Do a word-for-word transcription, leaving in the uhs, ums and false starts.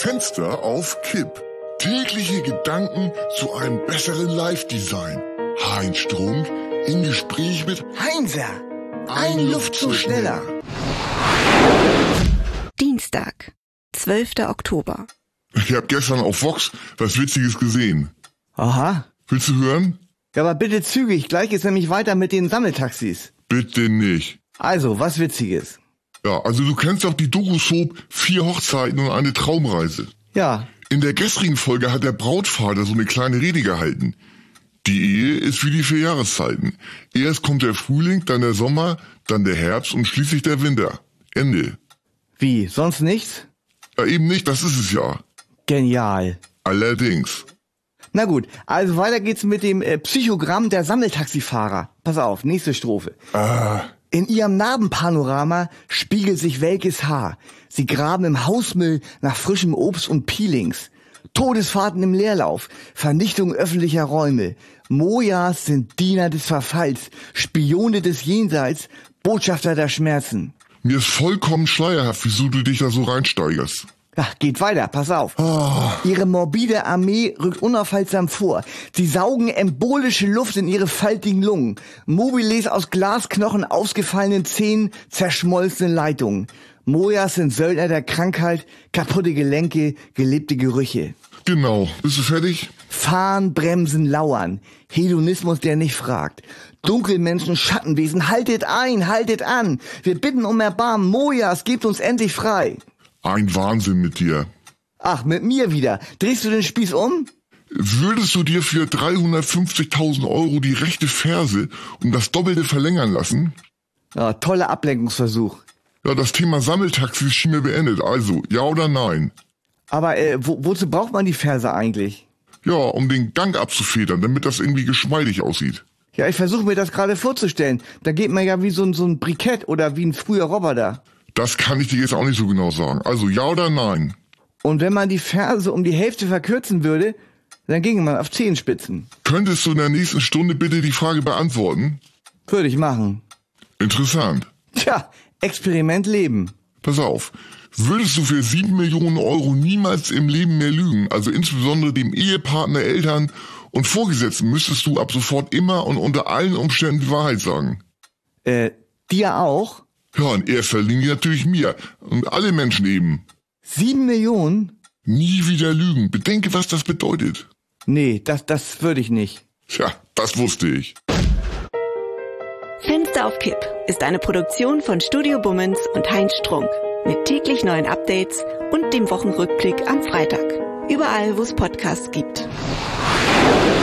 Fenster auf Kipp. Tägliche Gedanken zu einem besseren Live-Design. Heinz Strunk im Gespräch mit Heinzer, ein, ein Luftzug schneller. Dienstag, zwölfter Oktober. Ich habe gestern auf Vox was Witziges gesehen. Aha. Willst du hören? Ja, aber bitte zügig, gleich geht's nämlich weiter mit den Sammeltaxis. Bitte nicht. Also, was Witziges? Ja, also du kennst doch die Doku-Soap Vier Hochzeiten und eine Traumreise. Ja. In der gestrigen Folge hat der Brautvater so eine kleine Rede gehalten. Die Ehe ist wie die vier Jahreszeiten. Erst kommt der Frühling, dann der Sommer, dann der Herbst und schließlich der Winter. Ende. Wie, sonst nichts? Ja, eben nicht, das ist es ja. Genial. Allerdings. Na gut, also weiter geht's mit dem äh, Psychogramm der Sammeltaxifahrer. Pass auf, nächste Strophe. Ah. In ihrem Narbenpanorama spiegelt sich welkes Haar. Sie graben im Hausmüll nach frischem Obst und Peelings. Todesfahrten im Leerlauf, Vernichtung öffentlicher Räume. Mojas sind Diener des Verfalls, Spione des Jenseits, Botschafter der Schmerzen. Mir ist vollkommen schleierhaft, wieso du dich da so reinsteigerst. Ja, geht weiter, pass auf. Oh. Ihre morbide Armee rückt unaufhaltsam vor. Sie saugen embolische Luft in ihre faltigen Lungen. Mobiles aus Glasknochen, ausgefallenen Zähnen, zerschmolzene Leitungen. Mojas sind Söldner der Krankheit, kaputte Gelenke, gelebte Gerüche. Genau. Bist du fertig? Fahren, bremsen, lauern. Hedonismus, der nicht fragt. Dunkelmenschen, Schattenwesen, haltet ein, haltet an. Wir bitten um Erbarmen. Mojas, gebt uns endlich frei. Ein Wahnsinn mit dir. Ach, mit mir wieder. Drehst du den Spieß um? Würdest du dir für dreihundertfünfzigtausend Euro die rechte Ferse um das Doppelte verlängern lassen? Ja, toller Ablenkungsversuch. Ja, das Thema Sammeltaxis schien mir beendet. Also, ja oder nein? Aber äh, wo, wozu braucht man die Ferse eigentlich? Ja, um den Gang abzufedern, damit das irgendwie geschmeidig aussieht. Ja, ich versuche mir das gerade vorzustellen. Da geht man ja wie so ein, so ein Brikett oder wie ein früher Roboter. Das kann ich dir jetzt auch nicht so genau sagen. Also ja oder nein? Und wenn man die Ferse um die Hälfte verkürzen würde, dann ginge man auf Zehenspitzen. Könntest du in der nächsten Stunde bitte die Frage beantworten? Würde ich machen. Interessant. Tja, Experiment Leben. Pass auf. Würdest du für sieben Millionen Euro niemals im Leben mehr lügen, also insbesondere dem Ehepartner, Eltern und Vorgesetzten, müsstest du ab sofort immer und unter allen Umständen die Wahrheit sagen? Äh, dir auch? Ja, in erster Linie natürlich mir. Und alle Menschen eben. Sieben Millionen? Nie wieder lügen. Bedenke, was das bedeutet. Nee, das, das würde ich nicht. Tja, das wusste ich. Fenster auf Kipp ist eine Produktion von Studio Bummens und Heinz Strunk. Mit täglich neuen Updates und dem Wochenrückblick am Freitag. Überall, wo es Podcasts gibt.